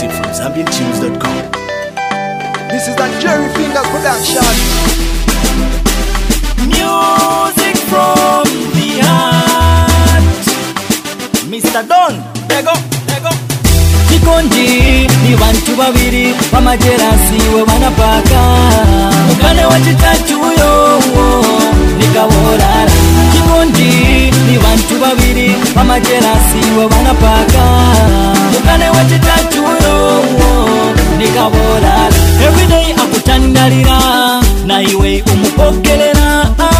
exclusive from ZambianTunes.com. This is that Jerry Fingers production. Music from the heart. Mr. Don, Lego. Chikondi ni bantu babiri bamajerasi we banapaka mukane wa chitatu yo nikaborara. Chikondi ni bantu babiri bamajerasi we banapaka mukane wa chitatu yo nikaborara. Every day akutandalira na iwe umupokelera